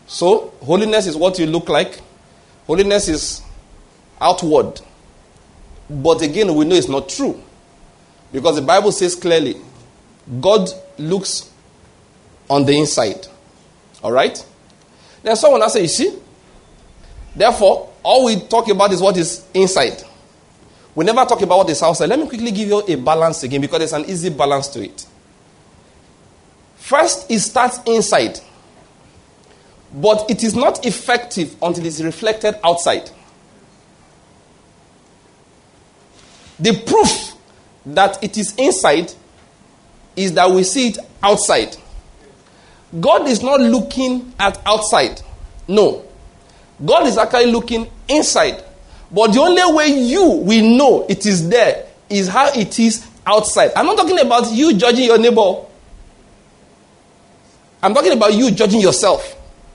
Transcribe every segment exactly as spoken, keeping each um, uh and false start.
So, holiness is what you look like. Holiness is outward. But again, we know it's not true. Because the Bible says clearly, God looks on the inside. Alright? Then someone else say, you see? Therefore, all we talk about is what is inside. We never talk about what is outside. Let me quickly give you a balance again, because there's an easy balance to it. First, it starts inside. But it is not effective until it is reflected outside. The proof that it is inside is that we see it outside. God is not looking at outside. No. God is actually looking inside. But the only way you will know it is there is how it is outside. I'm not talking about you judging your neighbor. I'm talking about you judging yourself.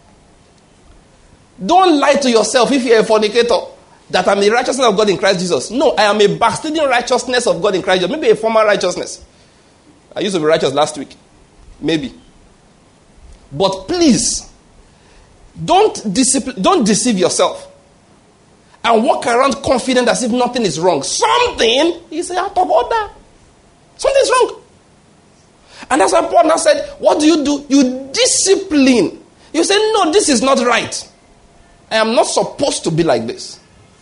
Don't lie to yourself if you're a fornicator that I'm the righteousness of God in Christ Jesus. No, I am a backsliding righteousness of God in Christ Jesus. Maybe a former righteousness. I used to be righteous last week. Maybe. But please, don't discipline, don't deceive yourself. And walk around confident as if nothing is wrong. Something is out of order. Something's wrong. And that's why Paul now said, what do you do? You discipline. You say, no, this is not right. I am not supposed to be like this.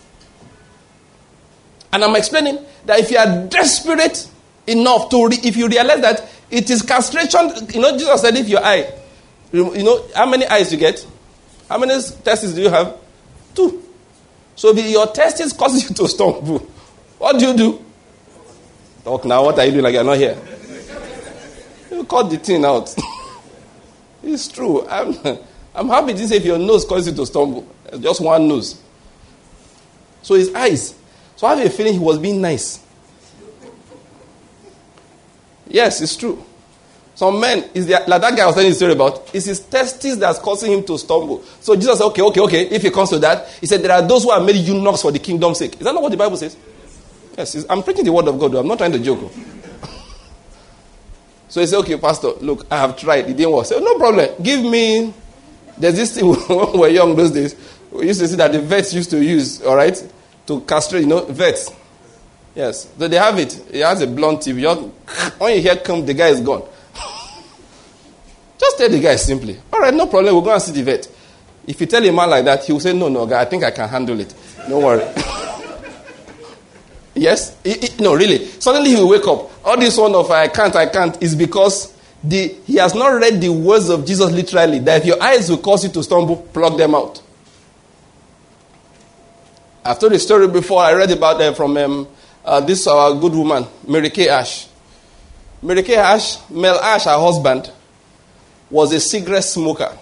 And I'm explaining that if you are desperate enough to, re- if you realize that it is castration, you know, Jesus said, if your eye, you know, how many eyes you get? How many testes do you have? Two. So if your testes causes you to stumble, what do you do? Talk now, what are you doing like you're not here? You cut the thing out. It's true. I'm, I'm happy to say if your nose causes you to stumble. Just one nose. So his eyes. So I have a feeling he was being nice. Yes, it's true. Some men, is there, like that guy I was telling you a story about, it's his testes that's causing him to stumble. So Jesus said, okay, okay, okay, if it comes to that, he said, there are those who are made eunuchs for the kingdom's sake. Is that not what the Bible says? Yes, I'm preaching the word of God. I'm not trying to joke. So he said, okay, pastor, look, I have tried. It didn't work. So no problem. Give me, there's this thing when we were young those days. We used to see that the vets used to use, all right, to castrate, you know, vets. Yes. So they have it. It has a blunt tip. Just, when you hear come, the guy is gone. Just tell the guy simply, all right, no problem, we'll go and see the vet. If you tell a man like that, he will say, no, no, guy, I think I can handle it. Don't worry. Yes? He, he, no, really. Suddenly he will wake up. All this one of I can't, I can't is because the he has not read the words of Jesus literally. That if your eyes will cause you to stumble, plug them out. I've told a story before. I read about them from um, uh, this our good woman, Mary Kay Ash. Mary Kay Ash, Mel Ash, her husband, was a cigarette smoker,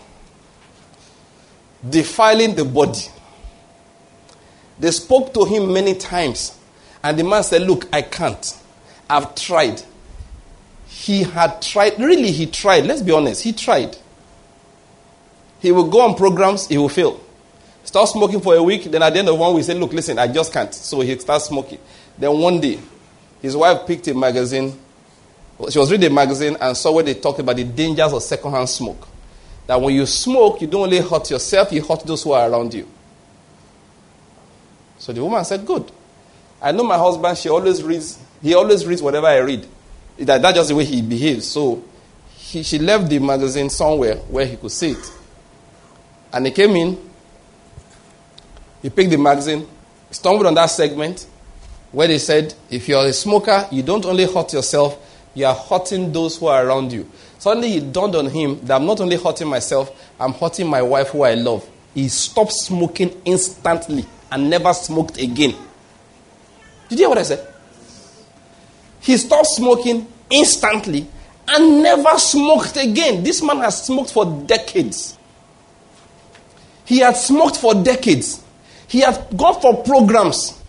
defiling the body. They spoke to him many times, and the man said, look, I can't. I've tried. He had tried. Really, he tried. Let's be honest. He tried. He will go on programs. He will fail. Start smoking for a week. Then at the end of one week, he said, look, listen, I just can't. So he starts smoking. Then one day, his wife picked a magazine. She was reading a magazine and saw where they talked about the dangers of secondhand smoke. That when you smoke, you don't only hurt yourself, you hurt those who are around you. So the woman said, good. I know my husband, she always reads, he always reads whatever I read. That, that's just the way he behaves. So he, she left the magazine somewhere where he could see it. And he came in, he picked the magazine, stumbled on that segment where they said, if you're a smoker, you don't only hurt yourself, you are hurting those who are around you. Suddenly it dawned on him that I'm not only hurting myself, I'm hurting my wife who I love. He stopped smoking instantly and never smoked again. Did you hear what I said? He stopped smoking instantly and never smoked again. This man has smoked for decades. He had smoked for decades. He had gone for programs.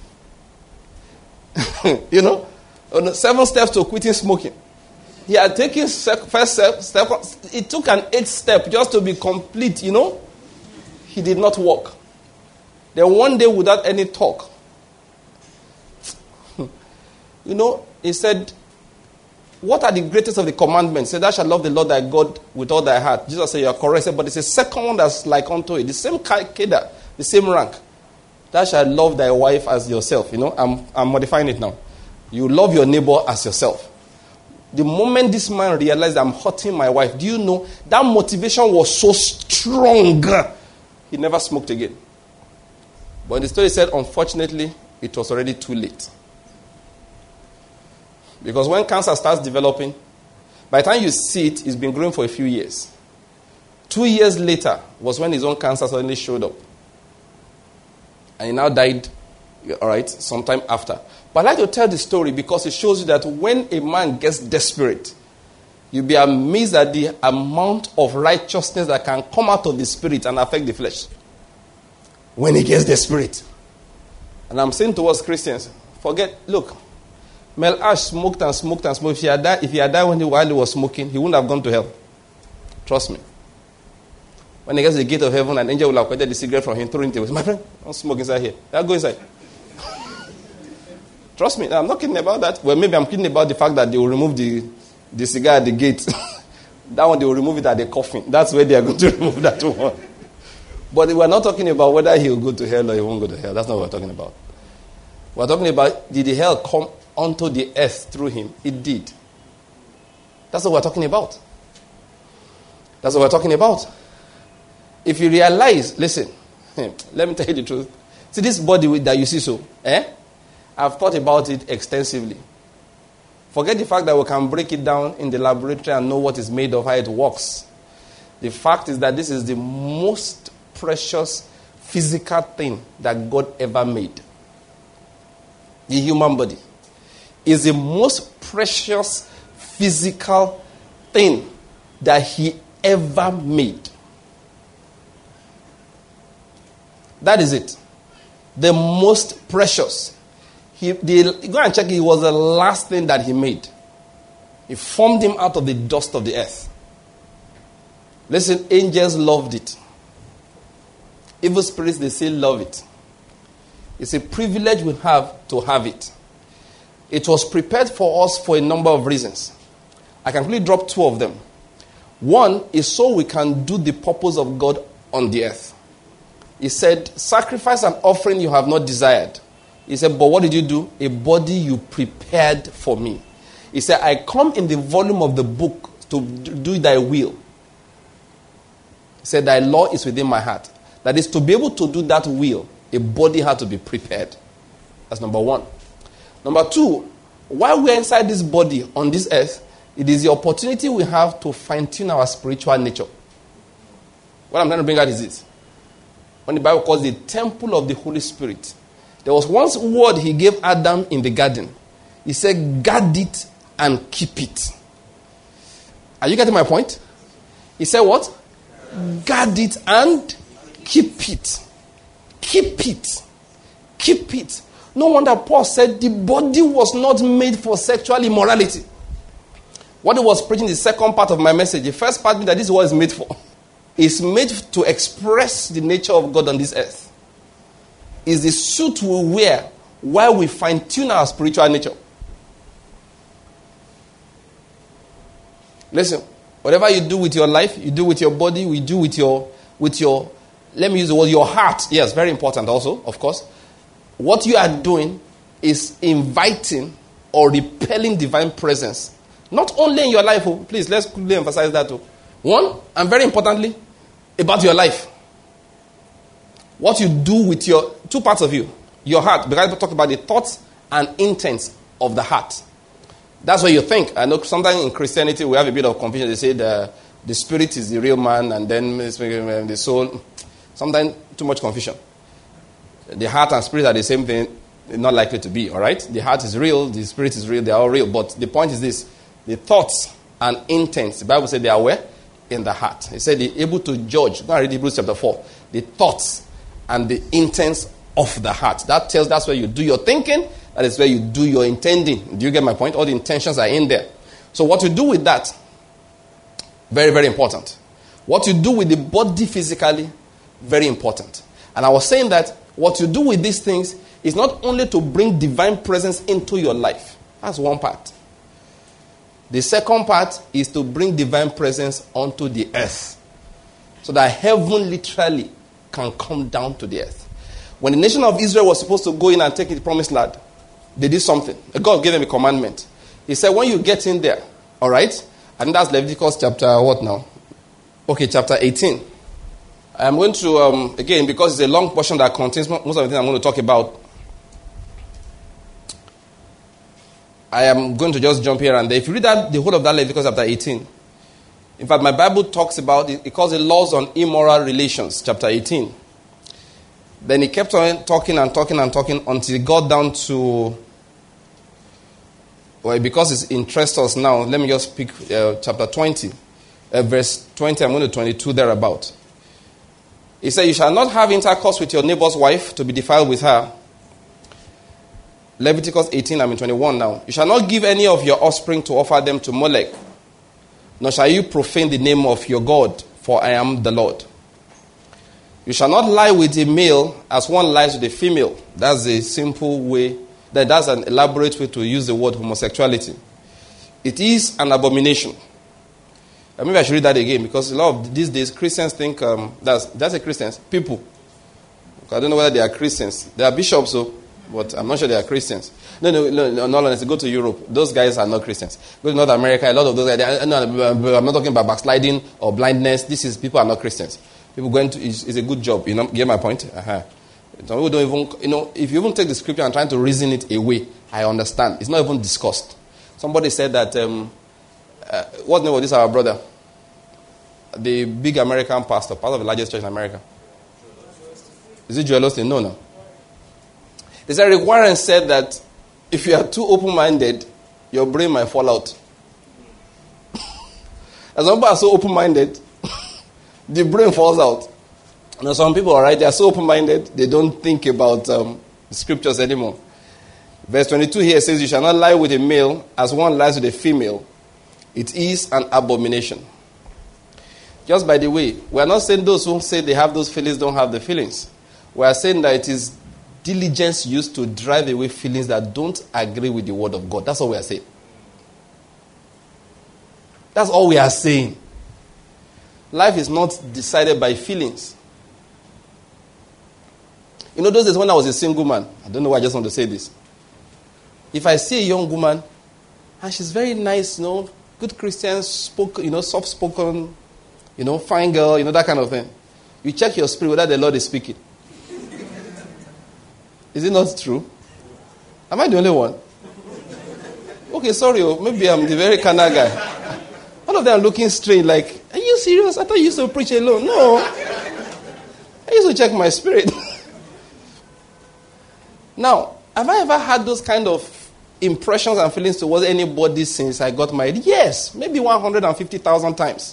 You know, seven steps to quitting smoking. He had taken first step, step. It took an eighth step just to be complete, you know. He did not walk. Then one day without any talk, you know, he said, what are the greatest of the commandments? Say, thou shalt love the Lord thy God with all thy heart. Jesus said, you are correct. Said, but it's a second one that's like unto it. The same cadre, the same rank. Thou shalt love thy wife as yourself. You know, I'm, I'm modifying it now. You love your neighbor as yourself. The moment this man realized I'm hurting my wife, do you know, that motivation was so strong. He never smoked again. But the story said, unfortunately, it was already too late. Because when cancer starts developing, by the time you see it, it's been growing for a few years. Two years later was when his own cancer suddenly showed up. And he now died, all right, sometime after. But I like to tell the story because it shows you that when a man gets desperate, you'll be amazed at the amount of righteousness that can come out of the spirit and affect the flesh. When he gets desperate. And I'm saying to us Christians, forget, look, Mel Ash smoked and smoked and smoked. If he had died, if he had died when he, while he was smoking, he wouldn't have gone to hell. Trust me. When he gets to the gate of heaven, an angel will have collected the cigarette from him, thrown it away. My friend, don't smoke inside here. I'll go inside. Trust me, I'm not kidding about that. Well, maybe I'm kidding about the fact that they will remove the, the cigar at the gate. That one, they will remove it at the coffin. That's where they are going to remove that one. But we're not talking about whether he will go to hell or he won't go to hell. That's not what we're talking about. We're talking about, did the hell come onto the earth through him? It did. That's what we're talking about. That's what we're talking about. If you realize, listen, let me tell you the truth. See this body that you see so, eh? I've thought about it extensively. Forget the fact that we can break it down in the laboratory and know what it's made of, how it works. The fact is that this is the most precious physical thing that God ever made. The human body is the most precious physical thing that he ever made. That is it. The most precious. He, the, go and check it. It was the last thing that he made. He formed him out of the dust of the earth. Listen, angels loved it. Evil spirits, they still love it. It's a privilege we have to have it. It was prepared for us for a number of reasons. I can quickly drop two of them. One is so we can do the purpose of God on the earth. He said, sacrifice and offering you have not desired. He said, but what did you do? A body you prepared for me. He said, I come in the volume of the book to do thy will. He said, thy law is within my heart. That is, to be able to do that will, a body had to be prepared. That's number one. Number two, while we are inside this body on this earth, it is the opportunity we have to fine-tune our spiritual nature. What I'm trying to bring out is this. When the Bible calls the temple of the Holy Spirit, there was one word he gave Adam in the garden. He said, guard it and keep it. Are you getting my point? He said what? Guard it and keep it. Keep it. Keep it. No wonder Paul said the body was not made for sexual immorality. What he was preaching, the second part of my message, the first part that this is what it's made for. It's made to express the nature of God on this earth. Is the suit we wear while we fine-tune our spiritual nature. Listen, whatever you do with your life, you do with your body, we do with your, with your, let me use the word, your heart. Yes, very important also, of course. What you are doing is inviting or repelling divine presence. Not only in your life, oh, please, let's quickly emphasize that too. One, and very importantly, about your life. What you do with your, two parts of you. Your heart, because we talk about the thoughts and intents of the heart. That's what you think. I know sometimes in Christianity we have a bit of confusion. They say the, the spirit is the real man and then the soul. Sometimes too much confusion. The heart and spirit are the same thing. They're not likely to be, all right? The heart is real, the spirit is real, they are all real. But the point is this, the thoughts and intents, the Bible said they are where? In the heart. It said they're able to judge. Go and read Hebrews chapter four. The thoughts and the intents of the heart. That tells that's where you do your thinking. That is where you do your intending. Do you get my point? All the intentions are in there. So what you do with that, very, very important. What you do with the body physically, very important. And I was saying that what you do with these things is not only to bring divine presence into your life. That's one part. The second part is to bring divine presence onto the earth, so that heaven literally can come down to the earth. When the nation of Israel was supposed to go in and take the promised land, they did something. God gave them a commandment. He said, when you get in there, all right? And that's Leviticus chapter what now? Okay, chapter eighteen. I'm going to, um, again, because it's a long portion that contains most of the things I'm going to talk about, I am going to just jump here and there. If you read that, the whole of that Leviticus chapter eighteen, in fact, my Bible talks about it, it calls it laws on immoral relations, chapter eighteen. Then he kept on talking and talking and talking until he got down to, well, because it interests us now, let me just pick uh, chapter twenty, uh, verse twenty, I'm going to twenty-two thereabout. He said, you shall not have intercourse with your neighbor's wife to be defiled with her. Leviticus eighteen, I'm in twenty-one now. You shall not give any of your offspring to offer them to Molech, nor shall you profane the name of your God, for I am the Lord. You shall not lie with a male as one lies with a female. That's a simple way, that that's an elaborate way to use the word homosexuality. It is an abomination. Uh, maybe I should read that again, because a lot of these days Christians think, um, that's, that's a Christians, people. I don't know whether they are Christians. They are bishops, so, but I'm not sure they are Christians. No, no, no, no, no, honestly, go to Europe. Those guys are not Christians. Go to North America, a lot of those guys, they are, no, I'm not talking about backsliding or blindness. This is, people are not Christians. People going to, it's, it's a good job, you know, get my point? Uh-huh. Some people don't even, you know, if you even take the scripture and trying to reason it away, I understand. It's not even discussed. Somebody said that, um, uh, what's the name of this, our brother? The big American pastor, part of the largest church in America. Is it Joel Osteen? No, no. They said Rick Warren said that if you are too open-minded, your brain might fall out. As some people are so open-minded, the brain falls out. Now some people, all right, they are so open-minded, they don't think about um, the scriptures anymore. Verse twenty-two here says, you shall not lie with a male as one lies with a female. It is an abomination. Just by the way, we are not saying those who say they have those feelings don't have the feelings. We are saying that it is diligence used to drive away feelings that don't agree with the word of God. That's all we are saying. That's all we are saying. Life is not decided by feelings. You know, those days when I was a single man, I don't know why I just want to say this. If I see a young woman, and she's very nice, you know, good Christian, spoke, you know, soft-spoken, you know, fine girl, you know, that kind of thing. You check your spirit whether the Lord is speaking. Is it not true? Am I the only one? Okay, sorry, oh, maybe I'm the very carnal guy. All of them are looking strange, like, are you serious? I thought you used to preach alone. No. I used to check my spirit. Now, have I ever had those kind of impressions and feelings towards anybody since I got married? Yes, maybe one hundred fifty thousand times.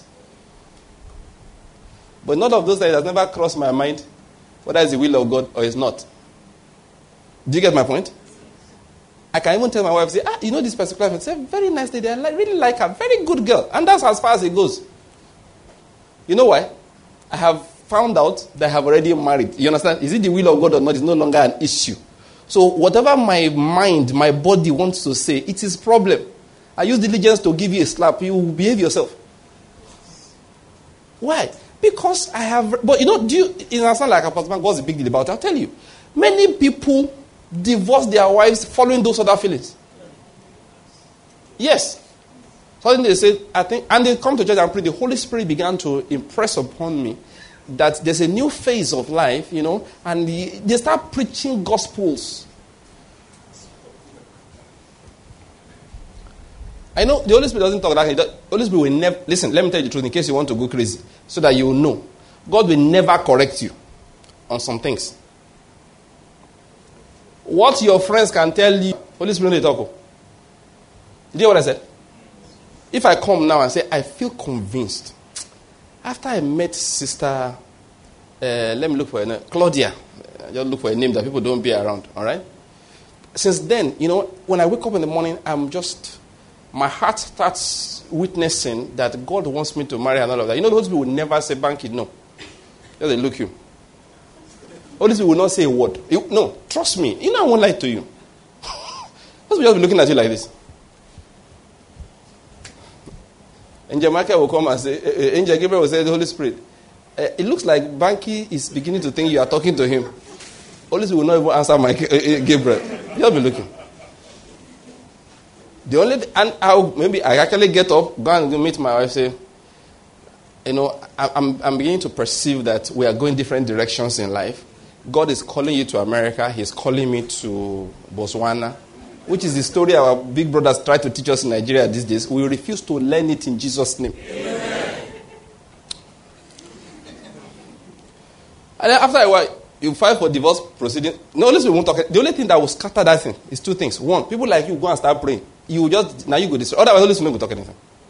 But none of those things has never crossed my mind whether it's the will of God or it's not. Do you get my point? I can even tell my wife, say, ah, you know this particular person, say, very nice lady, I like, really like her, very good girl. And that's as far as it goes. You know why? I have found out that I have already married. You understand? Is it the will of God or not? It's no longer an issue. So whatever my mind, my body wants to say, it is problem. I use diligence to give you a slap. You will behave yourself. Why? Because I have... But you know, do you... It sounds like a husband, what's the big deal about it? I'll tell you. Many people divorce their wives following those other feelings. Yes. Suddenly they say, I think... And they come to church and pray. The Holy Spirit began to impress upon me that there's a new phase of life, you know, and the, they start preaching gospels. I know the Holy Spirit doesn't talk that way. The Holy Spirit will never, listen, let me tell you the truth in case you want to go crazy, so that you will know. God will never correct you on some things. What your friends can tell you, Holy Spirit will talk. Did you hear what I said? If I come now and say, I feel convinced, after I met Sister, uh, let me look for a name, Claudia. I just look for a name that people don't be around, all right? Since then, you know, when I wake up in the morning, I'm just, my heart starts witnessing that God wants me to marry and all of that. You know, those people will never say, Banky, no. Just they look you. All these people will not say a word. You, no, trust me. You know, I won't lie to you. Those people just be looking at you like this. Angel Michael will come and say, uh, Angel Gabriel will say, the Holy Spirit. Uh, it looks like Banky is beginning to think you are talking to him. Holy Spirit will not even answer my uh, uh, Gabriel. You'll be looking. The only, and I'll, maybe I actually get up, go and meet my wife, say, you know, I, I'm, I'm beginning to perceive that we are going different directions in life. God is calling you to America. He's calling me to Botswana, which is the story our big brothers try to teach us in Nigeria these days. We refuse to learn it in Jesus' name. Amen. And then after a while, you file for divorce proceeding. No, listen, we won't talk. The only thing that will scatter that thing is two things. One, people like you go and start praying. You will just, now you go this way. Otherwise, listen, we won't talk anything.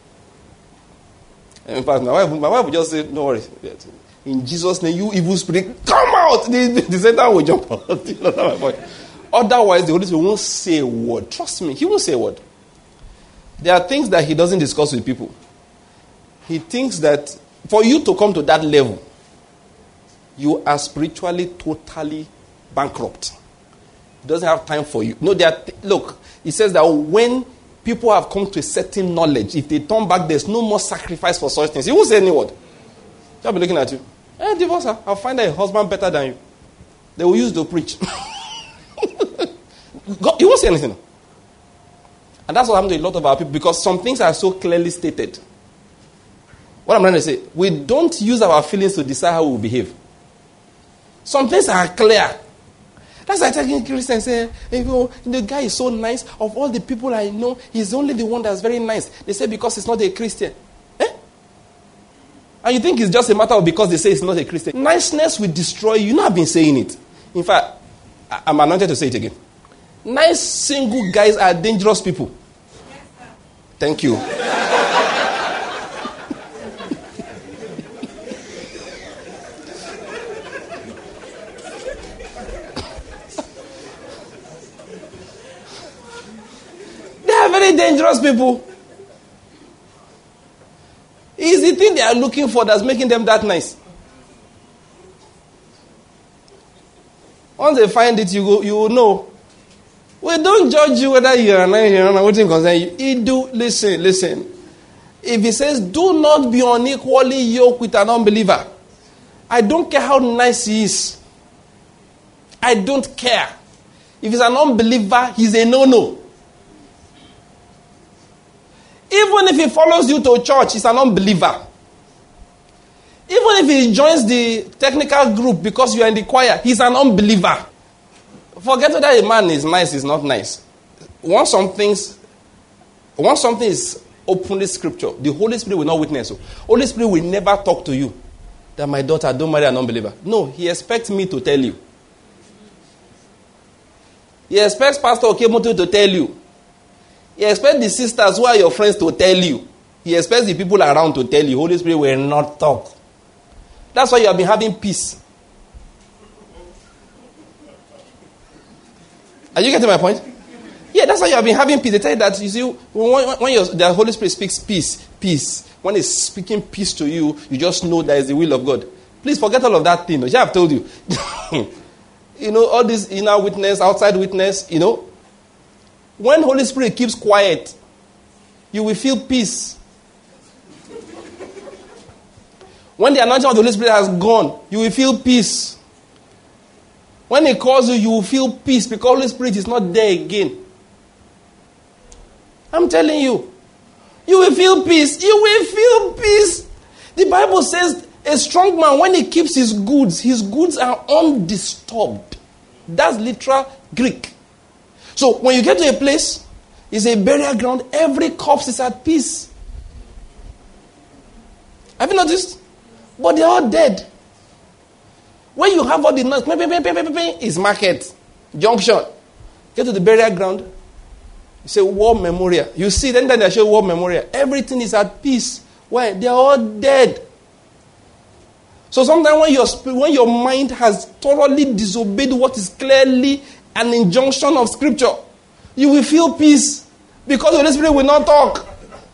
In fact, my wife, my wife will just say, "No worry. In Jesus' name, you evil spirit, come out." The, the, the Satan will jump out. Otherwise, the Holy Spirit won't say a word. Trust me, he won't say a word. There are things that he doesn't discuss with people. He thinks that for you to come to that level, you are spiritually totally bankrupt. He doesn't have time for you. No, there are th- look, he says that when people have come to a certain knowledge, if they turn back, there's no more sacrifice for such things. He won't say any word. They'll be looking at you. Eh, divorce her. I'll find a husband better than you. They will use to preach. God, he won't say anything. And that's what happened to a lot of our people, because some things are so clearly stated. What I'm trying to say, we don't use our feelings to decide how we will behave. Some things are clear. That's why I tell Christians, say, hey, oh, the guy is so nice. Of all the people I know, he's only the one that's very nice. They say because he's not a Christian. Eh? And you think it's just a matter of because they say he's not a Christian. Niceness will destroy you. You know, I've been saying it. In fact, I'm anointed to say it again. Nice single guys are dangerous people. Thank you. Very dangerous people. It's the thing they are looking for that's making them that nice. Once they find it, you go, you will know. We don't judge you whether you are nice or not. What concern you? He do listen, listen. If he says, "Do not be unequally yoked with an unbeliever," I don't care how nice he is. I don't care. If he's an unbeliever, he's a no-no. Even if he follows you to church, he's an unbeliever. Even if he joins the technical group because you are in the choir, he's an unbeliever. Forget whether a man is nice, is not nice. Once some things, once something is openly scripture, the Holy Spirit will not witness you. Holy Spirit will never talk to you that my daughter, don't marry an unbeliever. No, he expects me to tell you. He expects Pastor Okemoto to tell you. He expects the sisters who are your friends to tell you. He expects the people around to tell you. Holy Spirit will not talk. That's why you have been having peace. Are you getting my point? Yeah, that's why you have been having peace. They tell you that, you see, when, when your, the Holy Spirit speaks peace, peace. When it's speaking peace to you, you just know that is the will of God. Please forget all of that thing. I have told you. You know, all this inner witness, outside witness, you know. When Holy Spirit keeps quiet, you will feel peace. When the anointing of the Holy Spirit has gone, you will feel peace. When he calls you, you will feel peace because Holy Spirit is not there again. I'm telling you. You will feel peace. You will feel peace. The Bible says a strong man, when he keeps his goods, his goods are undisturbed. That's literal Greek. So when you get to a place, it's a burial ground, every corpse is at peace. Have you noticed? But they're all dead. When you have all the noise, it's market, junction. Get to the burial ground, you say war memorial. You see, then they show war memorial. Everything is at peace. Why? They're all dead. So sometimes when your when your mind has thoroughly disobeyed what is clearly an injunction of scripture, you will feel peace because the Holy Spirit will not talk.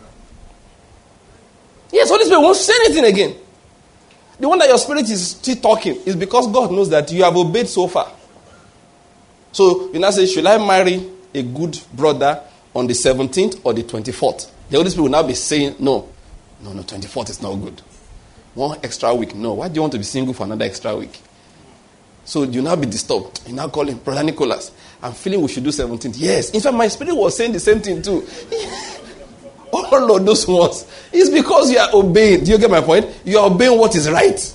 Yes, Holy Spirit won't say anything again. The one that your spirit is still talking is because God knows that you have obeyed so far. So you now say, should I marry a good brother on the seventeenth or the twenty-fourth? The Holy Spirit will now be saying, no. No, no, twenty-fourth is not good. One extra week. No, why do you want to be single for another extra week? So you now be disturbed. You now call him, Brother Nicholas, I'm feeling we should do seventeenth. Yes. In fact, my spirit was saying the same thing too. All of those ones. It's because you are obeying. Do you get my point? You are obeying what is right.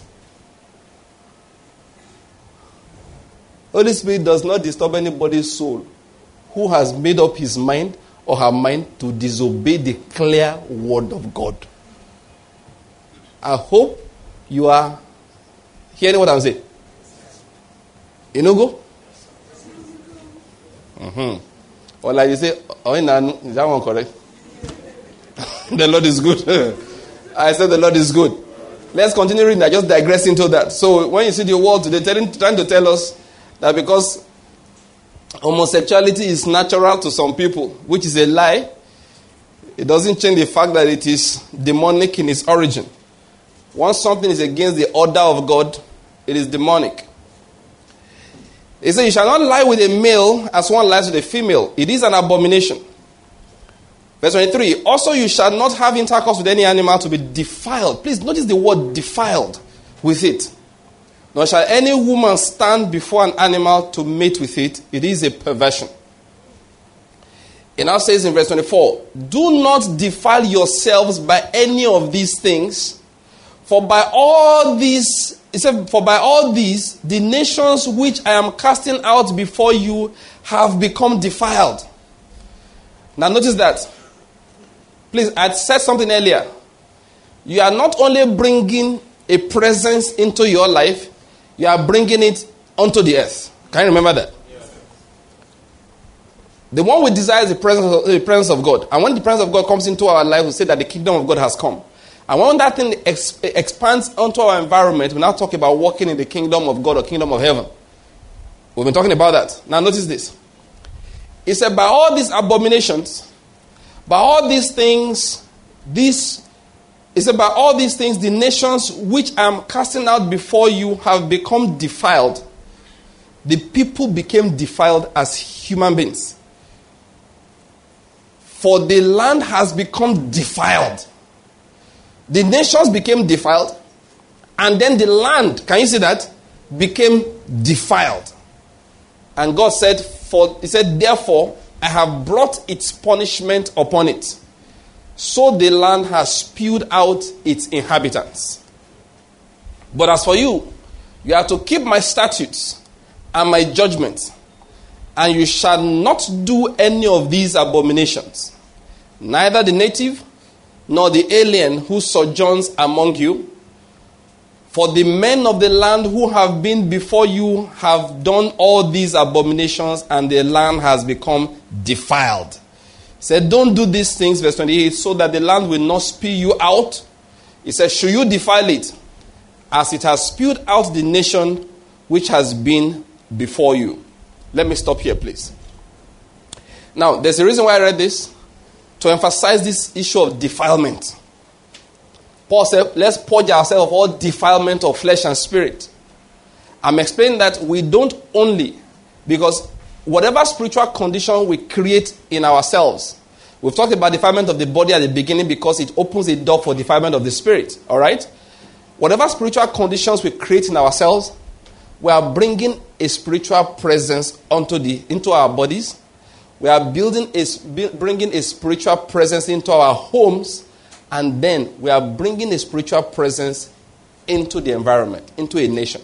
Holy Spirit does not disturb anybody's soul who has made up his mind or her mind to disobey the clear word of God. I hope you are hearing what I'm saying. You know, go? Mm-hmm. Or like you say, oh, is that one correct? The Lord is good. I said the Lord is good. Let's continue reading. I just digress into that. So when you see the world today telling, trying to tell us that because homosexuality is natural to some people, which is a lie, it doesn't change the fact that it is demonic in its origin. Once something is against the order of God, it is demonic. He said, you shall not lie with a male as one lies with a female. It is an abomination. Verse twenty-three, also you shall not have intercourse with any animal to be defiled. Please notice the word defiled with it. Nor shall any woman stand before an animal to mate with it. It is a perversion. It now says in verse twenty-four, do not defile yourselves by any of these things, for by all these, it said, for by all these, the nations which I am casting out before you have become defiled. Now notice that. Please, I said something earlier. You are not only bringing a presence into your life, you are bringing it onto the earth. Can you remember that? Yes. The one we desire is the presence, of, the presence of God. And when the presence of God comes into our life, we say that the kingdom of God has come. And when that thing ex- expands onto our environment, we now talk about walking in the kingdom of God or kingdom of heaven. We've been talking about that. Now notice this. It said, by all these abominations, by all these things, this is about all these things, the nations which I am casting out before you have become defiled. The people became defiled as human beings. For the land has become defiled. The nations became defiled, and then the land, can you see that, became defiled. And God said, for He said, therefore, I have brought its punishment upon it. So the land has spewed out its inhabitants. But as for you, you are to keep my statutes and my judgments, and you shall not do any of these abominations. Neither the native nor the alien who sojourns among you. For the men of the land who have been before you have done all these abominations, and the land has become defiled. He said, don't do these things, verse twenty-eight, so that the land will not spew you out. He said, should you defile it, as it has spewed out the nation which has been before you. Let me stop here, please. Now, there's a reason why I read this, to emphasize this issue of defilement. Paul said, let's purge ourselves of all defilement of flesh and spirit. I'm explaining that we don't only, because whatever spiritual condition we create in ourselves, we've talked about defilement of the body at the beginning because it opens a door for defilement of the spirit. All right? Whatever spiritual conditions we create in ourselves, we are bringing a spiritual presence onto the into our bodies. We are building a, bringing a spiritual presence into our homes. And then we are bringing a spiritual presence into the environment, into a nation.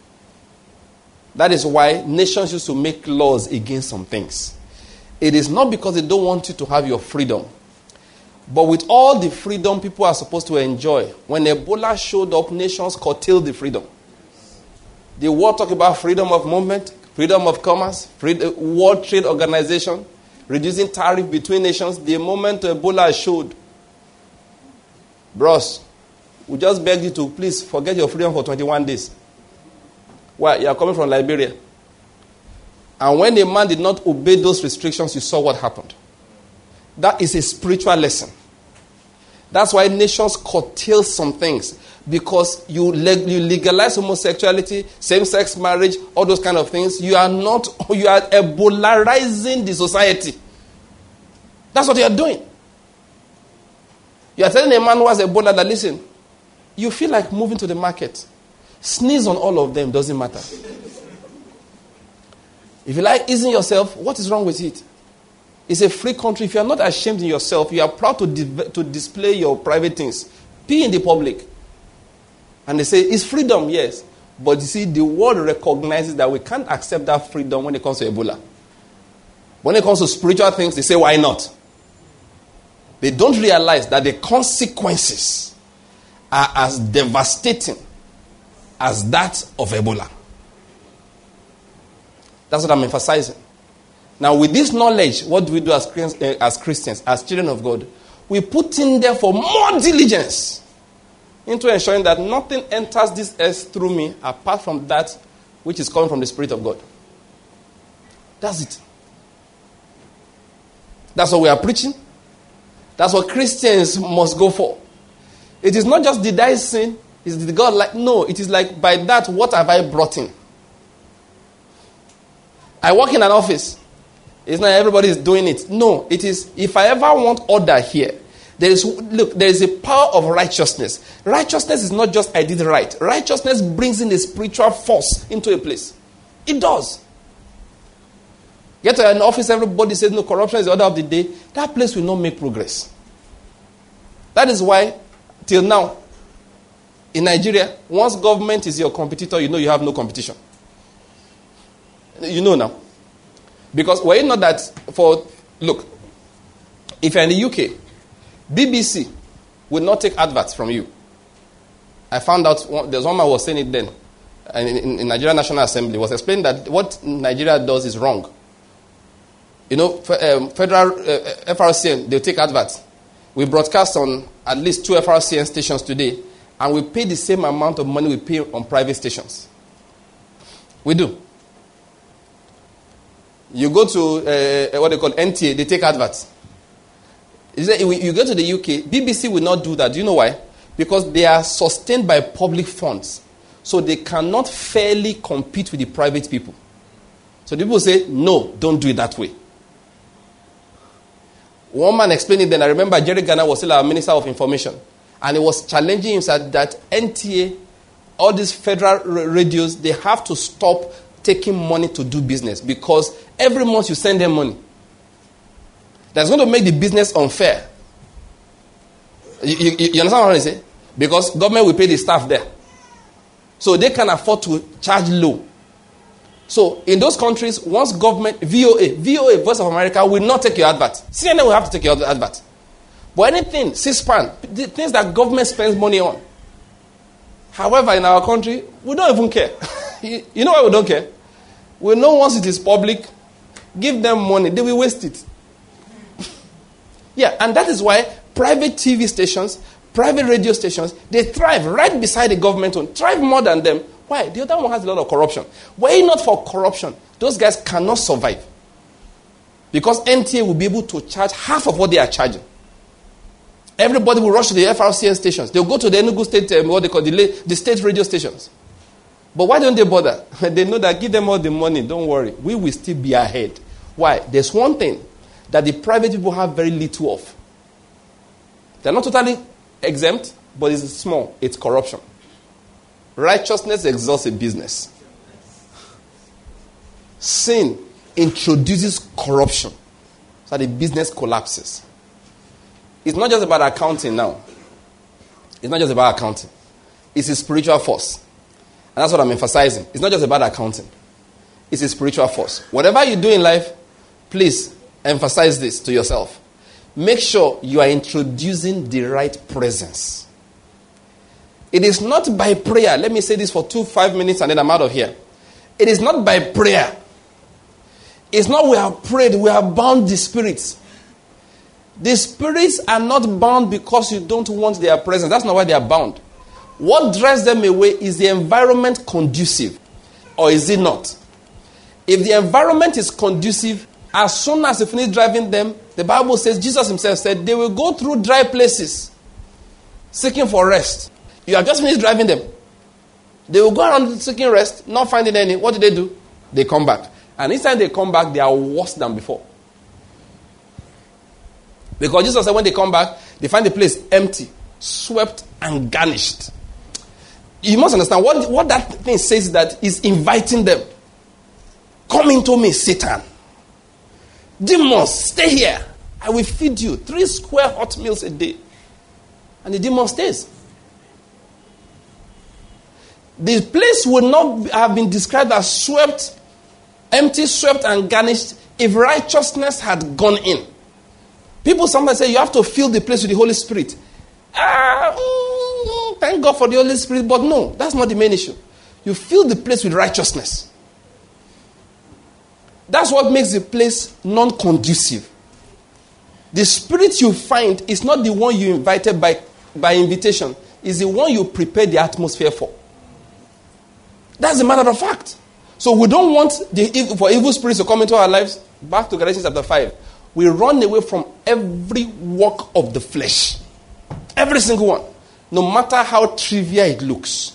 That is why nations used to make laws against some things. It is not because they don't want you to have your freedom. But with all the freedom people are supposed to enjoy, when Ebola showed up, nations curtailed the freedom. The world talk about freedom of movement, freedom of commerce, freedom, World Trade Organization, reducing tariff between nations. The moment Ebola showed, bros, we just beg you to please forget your freedom for twenty-one days. Why? You are coming from Liberia. And when the man did not obey those restrictions, you saw what happened. That is a spiritual lesson. That's why nations curtail some things. Because you, leg- you legalize homosexuality, same-sex marriage, all those kind of things. You are not, you are ebolarizing the society. That's what you are doing. You are telling a man who has Ebola that, listen, you feel like moving to the market. Sneeze on all of them, doesn't matter. If you like easing yourself, what is wrong with it? It's a free country. If you are not ashamed in yourself, you are proud to, di- to display your private things. Pee in the public. And they say, it's freedom, yes. But you see, the world recognizes that we can't accept that freedom when it comes to Ebola. When it comes to spiritual things, they say, why not? They don't realize that the consequences are as devastating as that of Ebola. That's what I'm emphasizing. Now, with this knowledge, what do we do as Christians, uh, as Christians, as children of God? We put in there for more diligence into ensuring that nothing enters this earth through me apart from that which is coming from the Spirit of God. That's it. That's what we are preaching. That's what Christians must go for. It is not just did I sin, is did God like, no, it is like by that, what have I brought in? I work in an office. It's not everybody is doing it. No, it is, if I ever want order here, there is, look, there is a power of righteousness. Righteousness is not just I did right. Righteousness brings in a spiritual force into a place. It does. Get to an office, everybody says, no, corruption is the order of the day. That place will not make progress. That is why, till now, in Nigeria, once government is your competitor, you know you have no competition. You know now. Because were it not that for, look, if you're in the U K, B B C will not take adverts from you. I found out, there's one man who was saying it then, in, in, in Nigeria National Assembly, was explaining that what Nigeria does is wrong. You know, um, federal uh, F R C N, they'll take adverts. We broadcast on at least two F R C N stations today, and we pay the same amount of money we pay on private stations. We do. You go to uh, what they call N T A, they take adverts. You go to the U K, B B C will not do that. Do you know why? Because they are sustained by public funds. So they cannot fairly compete with the private people. So the people say, no, don't do it that way. One man explained it then. I remember Jerry Garner was still our Minister of Information. And he was challenging himself that N T A, all these federal radios, they have to stop taking money to do business. Because every month you send them money. That's going to make the business unfair. You, you, you understand what I'm saying? Because government will pay the staff there. So they can afford to charge low. So in those countries, once government, V O A, V O A, Voice of America, will not take your advert. C N N will have to take your advert. But anything, C-SPAN, the things that government spends money on. However, in our country, we don't even care. You know why we don't care? We know once it is public, give them money, they will waste it. Yeah, and that is why private T V stations, private radio stations, they thrive right beside the government one, thrive more than them. Why? The other one has a lot of corruption. Were it not for corruption, those guys cannot survive. Because N T A will be able to charge half of what they are charging. Everybody will rush to the F R C N stations. They'll go to the Enugu State, um, what they call the, the state radio stations. But why don't they bother? They know that give them all the money, don't worry. We will still be ahead. Why? There's one thing that the private people have very little of. They're not totally exempt, but it's small. It's corruption. Righteousness exalts a business. Sin introduces corruption so that the business collapses. It's not just about accounting now. It's not just about accounting. It's a spiritual force. And that's what I'm emphasizing. It's not just about accounting. It's a spiritual force. Whatever you do in life, please emphasize this to yourself. Make sure you are introducing the right presence. It is not by prayer. Let me say this for two, five minutes and then I'm out of here. It is not by prayer. It's not we have prayed, we have bound the spirits. The spirits are not bound because you don't want their presence. That's not why they are bound. What drives them away is the environment conducive, or is it not? If the environment is conducive, as soon as you finish driving them, the Bible says, Jesus himself said, they will go through dry places, seeking for rest. You have just finished driving them. They will go around seeking rest, not finding any. What do they do? They come back. And each time they come back, they are worse than before. Because Jesus said when they come back, they find the place empty, swept, and garnished. You must understand what, what that thing says, that is inviting them. Come into me, Satan. Demons, stay here. I will feed you. Three square hot meals a day. And the demon stays. The place would not have been described as swept, empty, swept, and garnished if righteousness had gone in. People sometimes say you have to fill the place with the Holy Spirit. Ah, mm, thank God for the Holy Spirit, but no, that's not the main issue. You fill the place with righteousness. That's what makes the place non-conducive. The spirit you find is not the one you invited by, by invitation. It's the one you prepared the atmosphere for. That's the matter of fact. So we don't want the, for evil spirits to come into our lives. Back to Galatians chapter five. We run away from every work of the flesh. Every single one. No matter how trivial it looks.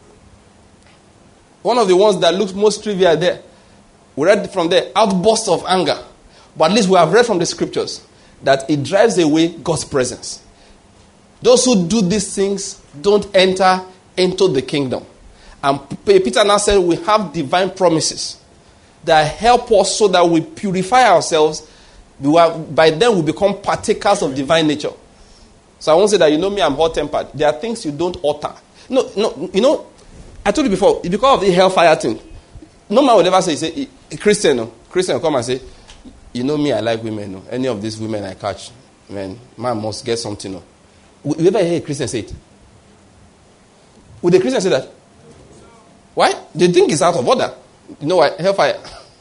One of the ones that looks most trivial there, we read from there, outbursts of anger. But at least we have read from the scriptures that it drives away God's presence. Those who do these things don't enter into the kingdom. And Peter now said we have divine promises that help us so that we purify ourselves. By then we become partakers of divine nature. So I won't say that, you know me, I'm hot-tempered. There are things you don't utter. No, no, you know, I told you before, because of the hellfire thing, no man would ever say, say a Christian, no, Christian will come and say, you know me, I like women. No. Any of these women I catch, man, man must get something. No. Would you ever hear a Christian say it? Would a Christian say that? Why? They think it's out of order. You know why? Hellfire.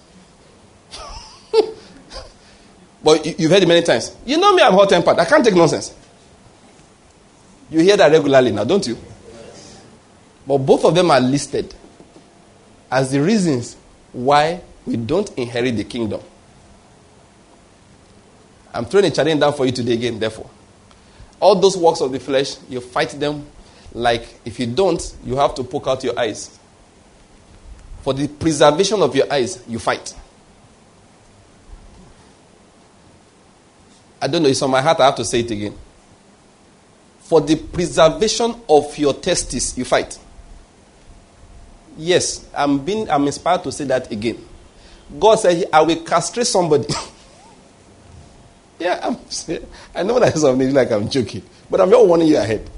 But you've heard it many times. You know me, I'm hot-tempered. I can't take nonsense. You hear that regularly now, don't you? But both of them are listed as the reasons why we don't inherit the kingdom. I'm throwing a challenge down for you today again, therefore. All those works of the flesh, you fight them like if you don't, you have to poke out your eyes. For the preservation of your eyes, you fight. I don't know, it's on my heart, I have to say it again. For the preservation of your testes, you fight. Yes, I'm being I'm inspired to say that again. God said, I will castrate somebody. yeah, I'm, I know that something like I'm joking, but I'm just warning you ahead.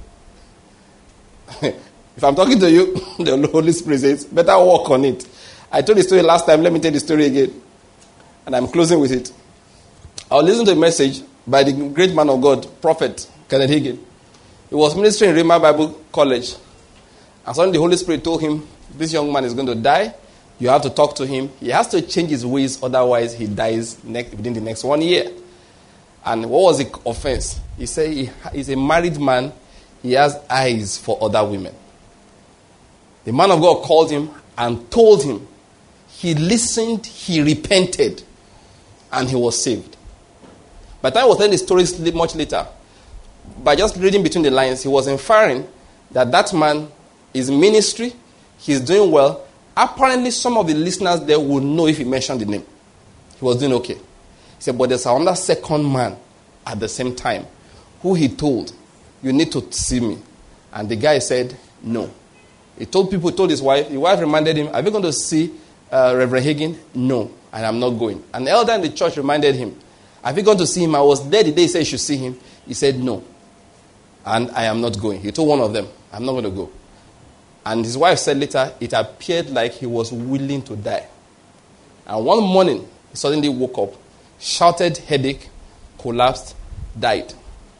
If I'm talking to you, the Holy Spirit says, better work on it. I told the story last time, let me tell the story again. And I'm closing with it. I was listening to a message by the great man of God, Prophet Kenneth Hagin. He was ministering in Rhema Bible College. And suddenly the Holy Spirit told him, this young man is going to die. You have to talk to him. He has to change his ways, otherwise he dies next, within the next one year. And what was the offense? He said he, he's a married man. He has eyes for other women. The man of God called him and told him. He listened, he repented, and he was saved. By the time I was telling the story much later, by just reading between the lines, he was inferring that that man is ministry, he's doing well. Apparently, some of the listeners there would know if he mentioned the name. He was doing okay. He said, but there's another second man at the same time who he told, you need to see me. And the guy said, no. He told people, he told his wife. The wife reminded him, are we going to see uh, Reverend Hagin? No, and I'm not going. An elder in the church reminded him, have you gone to see him? I was there the day he said you should see him. He said, no. And I am not going. He told one of them, I'm not going to go. And his wife said later, it appeared like he was willing to die. And one morning, he suddenly woke up, shouted headache, collapsed, died.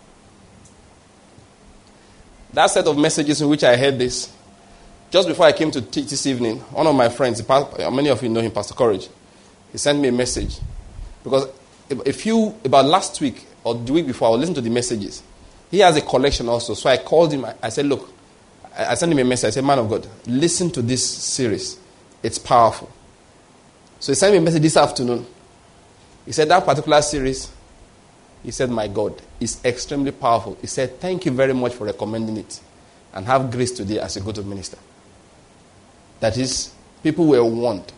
That set of messages in which I heard this, just before I came to teach this evening, one of my friends, many of you know him, Pastor Courage, he sent me a message. Because a few, about last week or the week before, I was listening to the messages. He has a collection also. So I called him. I said, look, I sent him a message. I said, man of God, listen to this series. It's powerful. So he sent me a message this afternoon. He said, that particular series, he said, my God, is extremely powerful. He said, thank you very much for recommending it. And have grace today as you go to minister. That is, people were warned.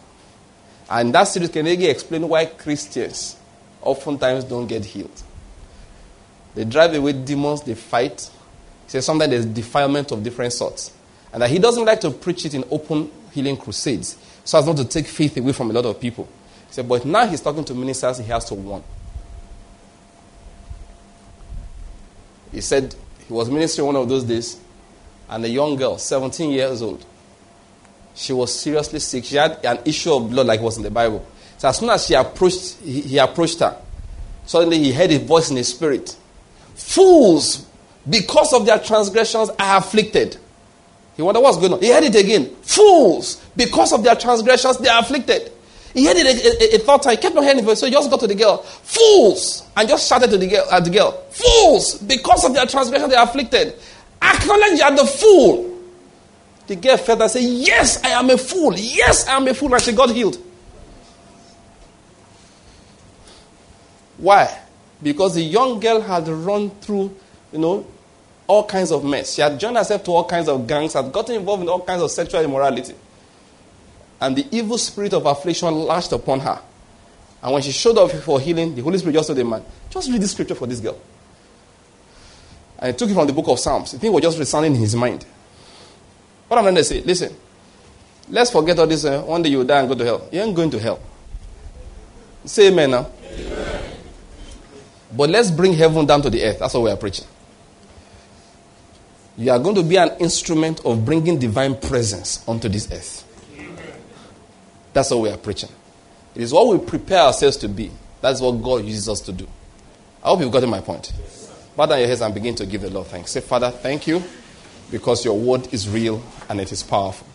And that series can really explain why Christians oftentimes don't get healed. They drive away demons, they fight. He says sometimes there's defilement of different sorts. And that he doesn't like to preach it in open healing crusades, so as not to take faith away from a lot of people. He said, but now he's talking to ministers, he has to warn. He said he was ministering one of those days, and a young girl, seventeen years old, she was seriously sick. She had an issue of blood like it was in the Bible. So as soon as she approached, he, he approached her, suddenly he heard a voice in his spirit. Fools, because of their transgressions are afflicted. He wondered what's going on. He heard it again. Fools, because of their transgressions they are afflicted. He heard it a, a, a third time. He kept on hearing it. So he just got to the girl. Fools, and just shouted to the girl, at the girl. Fools, because of their transgressions they are afflicted. Acknowledge you are the fool. The girl felt and said, yes, I am a fool. Yes, I am a fool. And she got healed. Why? Because the young girl had run through, you know, all kinds of mess. She had joined herself to all kinds of gangs, had gotten involved in all kinds of sexual immorality. And the evil spirit of affliction lashed upon her. And when she showed up for healing, the Holy Spirit just told the man, just read this scripture for this girl. And he took it from the book of Psalms. I think it was just resounding in his mind. What I'm going to say, listen, let's forget all this. Uh, one day you will die and go to hell. You ain't going to hell. Say amen now. Amen. But let's bring heaven down to the earth. That's what we are preaching. You are going to be an instrument of bringing divine presence onto this earth. Amen. That's what we are preaching. It is what we prepare ourselves to be. That's what God uses us to do. I hope you've gotten my point. Bow down your heads and begin to give the Lord thanks. Say, Father, thank you because your word is real and it is powerful.